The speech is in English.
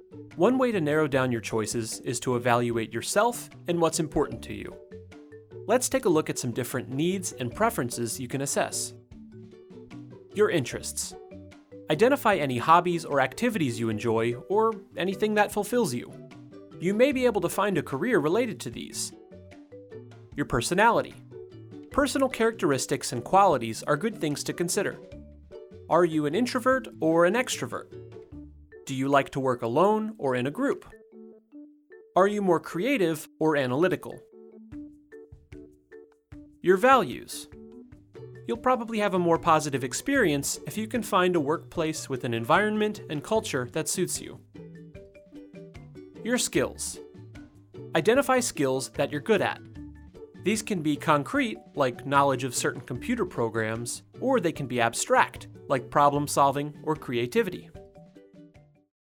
One way to narrow down your choices is to evaluate yourself and what's important to you. Let's take a look at some different needs and preferences you can assess. Your interests. Identify any hobbies or activities you enjoy, or anything that fulfills you. You may be able to find a career related to these. Your personality. Personal characteristics and qualities are good things to consider. Are you an introvert or an extrovert? Do you like to work alone or in a group? Are you more creative or analytical? Your values. You'll probably have a more positive experience if you can find a workplace with an environment and culture that suits you. Your skills. Identify skills that you're good at. These can be concrete, like knowledge of certain computer programs, or they can be abstract, like problem solving or creativity.